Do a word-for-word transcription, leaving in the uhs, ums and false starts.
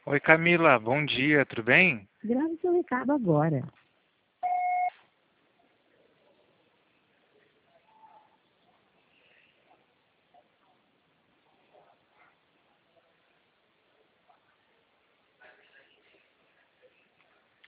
Oi Camila, bom dia, tudo bem? Grave seu recado agora.